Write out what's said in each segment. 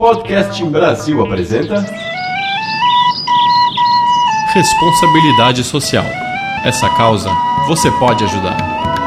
Podcast Brasil apresenta Responsabilidade Social. Essa causa você pode ajudar.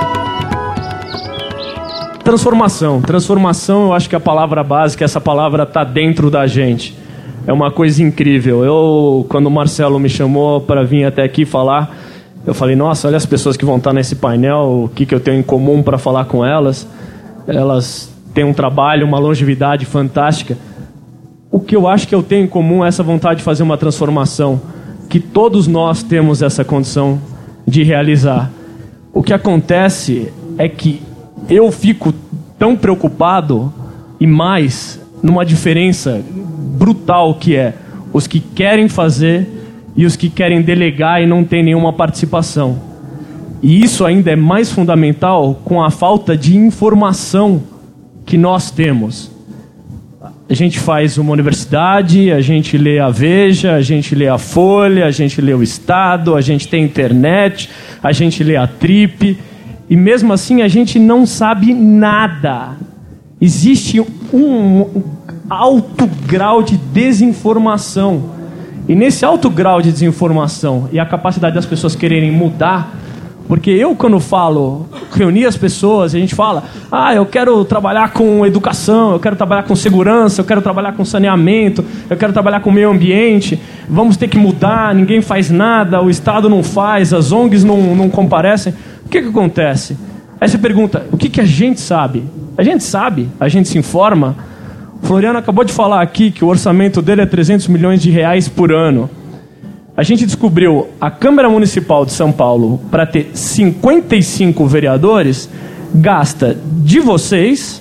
Transformação, eu acho que a palavra básica, essa palavra está dentro da gente. É uma coisa incrível. Quando o Marcelo me chamou para vir até aqui falar, eu falei, nossa, olha as pessoas que vão estar nesse painel, o que eu tenho em comum para falar com elas. Elas têm um trabalho, uma longevidade fantástica. O que eu acho que eu tenho em comum é essa vontade de fazer uma transformação, que todos nós temos essa condição de realizar. O que acontece é que eu fico tão preocupado e mais numa diferença brutal que é os que querem fazer e os que querem delegar e não tem nenhuma participação. E isso ainda é mais fundamental com a falta de informação que nós temos. A gente faz uma universidade, a gente lê a Veja, a gente lê a Folha, a gente lê o Estado, a gente tem internet, a gente lê a Trip, e mesmo assim a gente não sabe nada. Existe um alto grau de desinformação. E nesse alto grau de desinformação e a capacidade das pessoas quererem mudar, porque eu, quando falo, reunir as pessoas, a gente fala, eu quero trabalhar com educação, eu quero trabalhar com segurança, eu quero trabalhar com saneamento, eu quero trabalhar com meio ambiente, vamos ter que mudar, ninguém faz nada, o Estado não faz, as ONGs não comparecem. O que acontece? Aí você pergunta, o que a gente sabe? A gente sabe, a gente se informa. O Floriano acabou de falar aqui que o orçamento dele é 300 milhões de reais por ano. A gente descobriu a Câmara Municipal de São Paulo, para ter 55 vereadores, gasta de vocês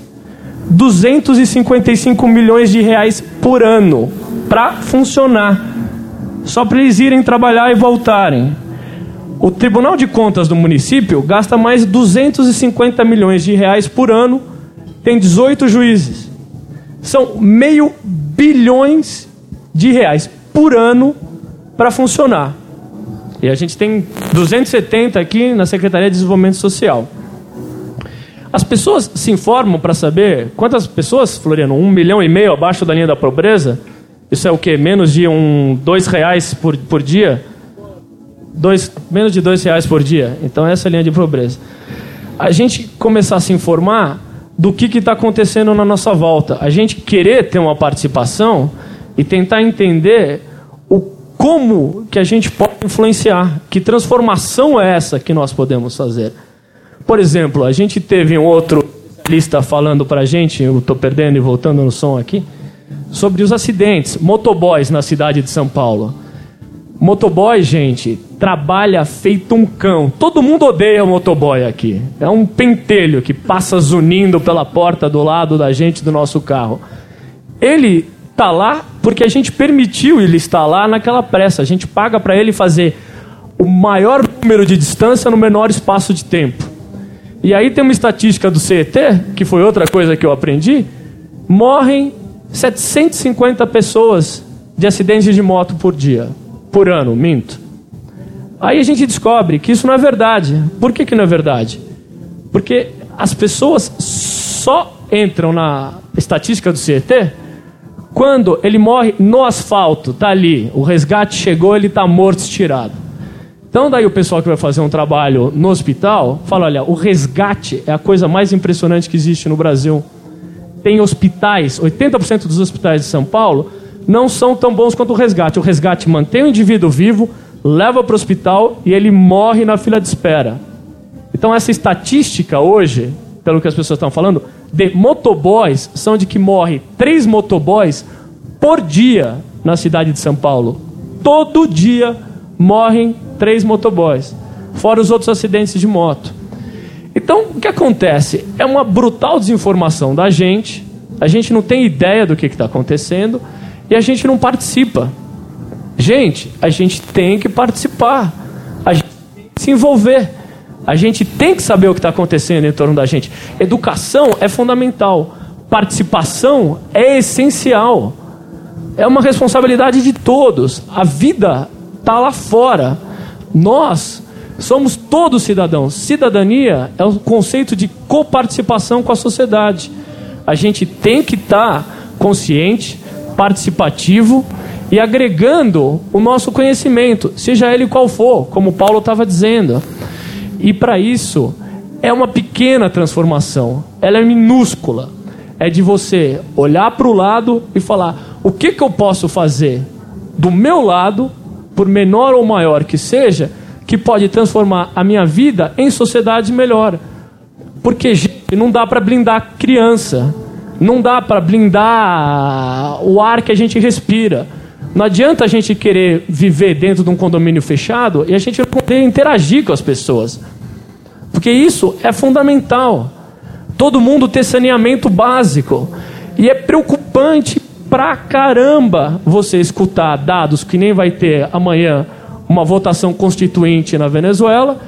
255 milhões de reais por ano para funcionar. Só para eles irem trabalhar e voltarem. O Tribunal de Contas do município gasta mais 250 milhões de reais por ano, tem 18 juízes. São R$500 milhões de reais por ano para funcionar. E a gente tem 270 aqui na Secretaria de Desenvolvimento Social. As pessoas se informam para saber quantas pessoas, Floriano, 1,5 milhão abaixo da linha da pobreza? Isso é o quê? Menos de R$2 por dia? Menos de R$2 por dia. Então essa é a linha de pobreza. A gente começar a se informar do que está acontecendo na nossa volta. A gente querer ter uma participação e tentar entender como que a gente pode influenciar, que transformação é essa que nós podemos fazer. Por exemplo, a gente teve um outro lista falando para a gente, eu estou perdendo e voltando no som aqui, sobre os acidentes, motoboys na cidade de São Paulo. Motoboy, gente, trabalha feito um cão. Todo mundo odeia o motoboy aqui. É um pentelho que passa zunindo pela porta do lado da gente, do nosso carro. Ele está lá porque a gente permitiu ele estar lá naquela pressa. A gente paga para ele fazer o maior número de distância no menor espaço de tempo. E aí tem uma estatística do CET, que foi outra coisa que eu aprendi, morrem 750 pessoas de acidentes de moto por ano, minto. Aí a gente descobre que isso não é verdade. Por que não é verdade? Porque as pessoas só entram na estatística do CET quando ele morre no asfalto, tá ali, o resgate chegou, ele tá morto, estirado. Então daí o pessoal que vai fazer um trabalho no hospital, fala, olha, o resgate é a coisa mais impressionante que existe no Brasil. Tem hospitais, 80% dos hospitais de São Paulo não são tão bons quanto o resgate. O resgate mantém o indivíduo vivo, leva para o hospital e ele morre na fila de espera. Então essa estatística hoje, pelo que as pessoas estão falando, de motoboys, são de que morre 3 motoboys por dia na cidade de São Paulo. Todo dia morrem 3 motoboys, fora os outros acidentes de moto. Então, o que acontece? É uma brutal desinformação da gente, a gente não tem ideia do que está acontecendo e a gente não participa. Gente, a gente tem que participar, a gente tem que se envolver. A gente tem que saber o que está acontecendo em torno da gente. Educação é fundamental. Participação é essencial. É uma responsabilidade de todos. A vida está lá fora. Nós somos todos cidadãos. Cidadania é o conceito de coparticipação com a sociedade. A gente tem que estar consciente participativo e agregando o nosso conhecimento, seja ele qual for, como o Paulo estava dizendo. E para isso, é uma pequena transformação, ela é minúscula. É de você olhar para o lado e falar, o que eu posso fazer do meu lado, por menor ou maior que seja, que pode transformar a minha vida em sociedade melhor. Porque, gente, não dá para blindar criança, não dá para blindar o ar que a gente respira. Não adianta a gente querer viver dentro de um condomínio fechado e a gente não poder interagir com as pessoas. Porque isso é fundamental. Todo mundo ter saneamento básico. E é preocupante pra caramba você escutar dados que nem vai ter amanhã uma votação constituinte na Venezuela.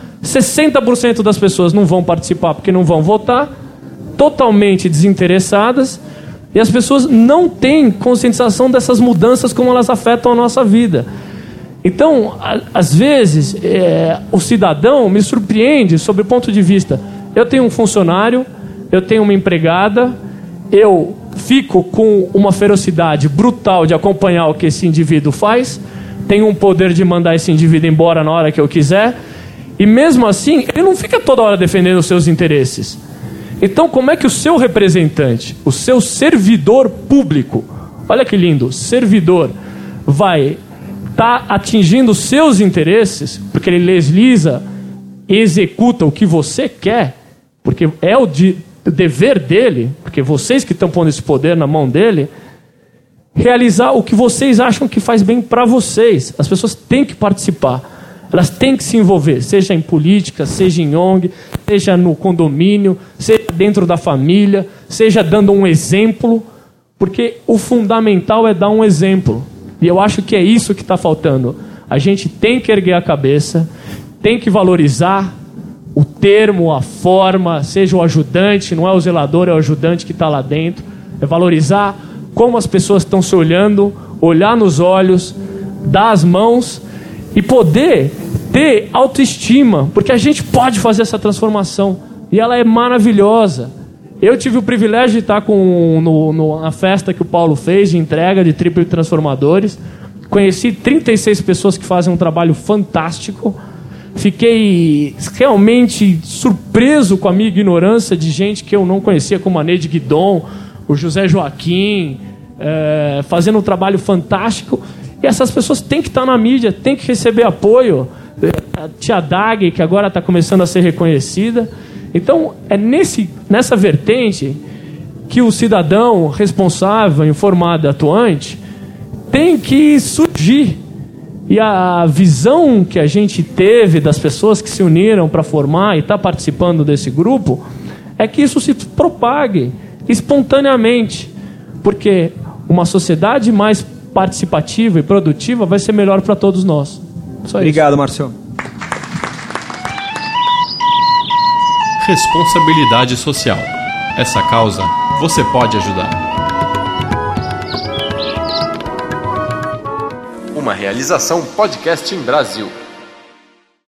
60% das pessoas não vão participar porque não vão votar, totalmente desinteressadas, e as pessoas não têm conscientização dessas mudanças, como elas afetam a nossa vida. Então, às vezes, o cidadão me surpreende sob o ponto de vista, eu tenho um funcionário, eu tenho uma empregada, eu fico com uma ferocidade brutal de acompanhar o que esse indivíduo faz, tenho um poder de mandar esse indivíduo embora na hora que eu quiser, e mesmo assim, ele não fica toda hora defendendo os seus interesses. Então, como é que o seu representante, o seu servidor público, olha que lindo, servidor, vai estar atingindo os seus interesses, porque ele legisla e executa o que você quer, porque é o dever dele, porque vocês que estão pondo esse poder na mão dele, realizar o que vocês acham que faz bem para vocês. As pessoas têm que participar. Elas têm que se envolver, seja em política, seja em ONG, seja no condomínio, seja dentro da família, seja dando um exemplo, porque o fundamental é dar um exemplo. E eu acho que é isso que está faltando. A gente tem que erguer a cabeça, tem que valorizar o termo, a forma, seja o ajudante, não é o zelador, é o ajudante que está lá dentro. É valorizar como as pessoas estão se olhando, olhar nos olhos, dar as mãos e poder ter autoestima, porque a gente pode fazer essa transformação e ela é maravilhosa. Eu tive o privilégio de estar na festa que o Paulo fez de entrega de Triplo Transformadores. Conheci 36 pessoas que fazem um trabalho fantástico. Fiquei realmente surpreso com a minha ignorância de gente que eu não conhecia, como a Neide Guidon, o José Joaquim, fazendo um trabalho fantástico. E essas pessoas têm que estar na mídia, têm que receber apoio. A tia Dag, que agora está começando a ser reconhecida. Então, é nessa vertente que o cidadão responsável, informado e atuante tem que surgir. E a visão que a gente teve das pessoas que se uniram para formar e está participando desse grupo é que isso se propague espontaneamente. Porque uma sociedade mais participativa e produtiva vai ser melhor para todos nós. Só Obrigado, Márcio. Responsabilidade social. Essa causa você pode ajudar. Uma realização Podcast em Brasil.